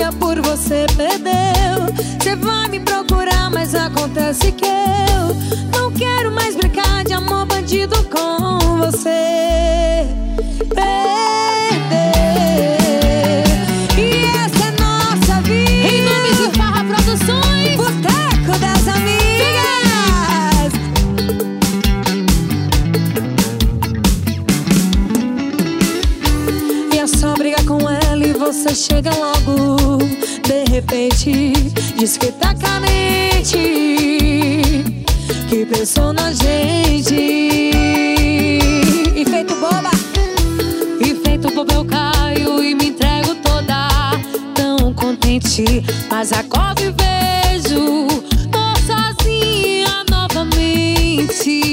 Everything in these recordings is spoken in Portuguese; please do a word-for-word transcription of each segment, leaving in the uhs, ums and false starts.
sentia por você perdeu. Você vai me procurar, mas acontece que eu não quero mais brincar de amor bandido com você. Perdeu. E essa é nossa vida. Em nome de Farra Produções, Boteco das Amigas. E é só brigar com ela e você chega logo. De repente, diz que tá carente, que pensou na gente. E feito boba, e feito bobo eu caio e me entrego toda, tão contente. Mas acordo e vejo, tô sozinha novamente.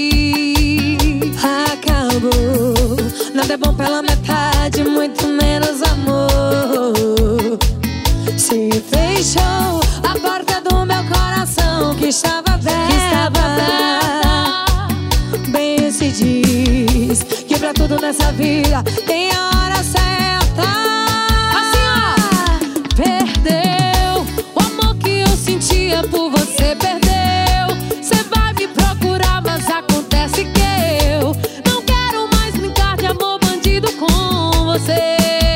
acabou. Nada é bom pela metade, muito menos amor. Se fechou a porta do meu coração que estava aberta, Que estava aberta. Bem se diz que pra tudo nessa vida tem a hora certa. Assim, ó. Perdeu o amor que eu sentia por você, perdeu. Cê vai me procurar, mas acontece que eu não quero mais brincar de amor bandido com você.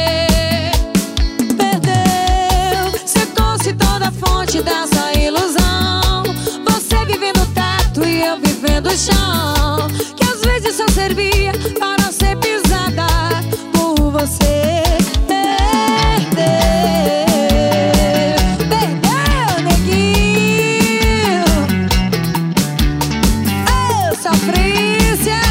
Perdeu, secou-se toda a fonte dessa ilusão. Você vivendo o teto e eu vivendo o chão, que às vezes só servia para ser pisada por você. Perdeu, perdeu, neguinho. Oh, sofrência.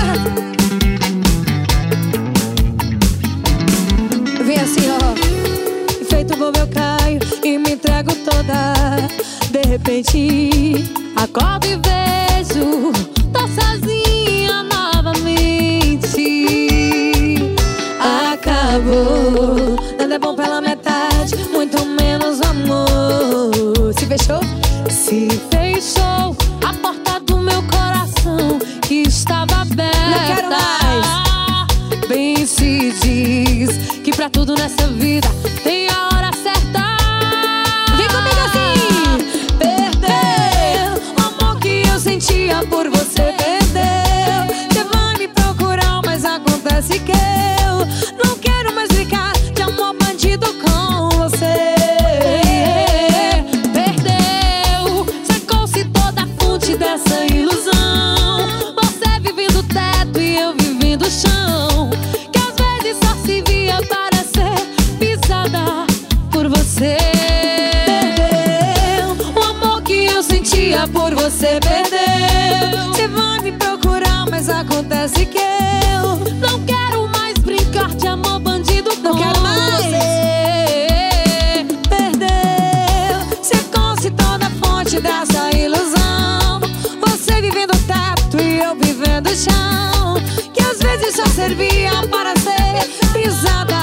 Vem assim, ó. Feito bobo eu caio e me entrego toda. De repente, Acordo e vejo, tô sozinha novamente. acabou. Nada é bom pela metade, muito menos amor. Se fechou? Se fechou a porta do meu coração que estava aberta. Não quero mais. Bem se diz que pra tudo nessa vida tem a hora certa. Vem comigo assim. Perdeu o amor que eu sentia por você, perdeu. Você vai me procurar, mas acontece que eu não quero mais brincar de amor bandido com você. Perdeu, secou-se toda a fonte dessa ilusão. Você vivendo o teto e eu vivendo o chão, que às vezes só se via para ser pisada por você. Perdeu o amor que eu sentia por você, perdeu. Você vai me procurar, mas acontece que eu Não quero mais brincar de amor bandido com Não quero mais. você. perdeu. Secou-se toda a fonte dessa ilusão. Você vivendo o teto e eu vivendo o chão, que às vezes só servia para ser pisada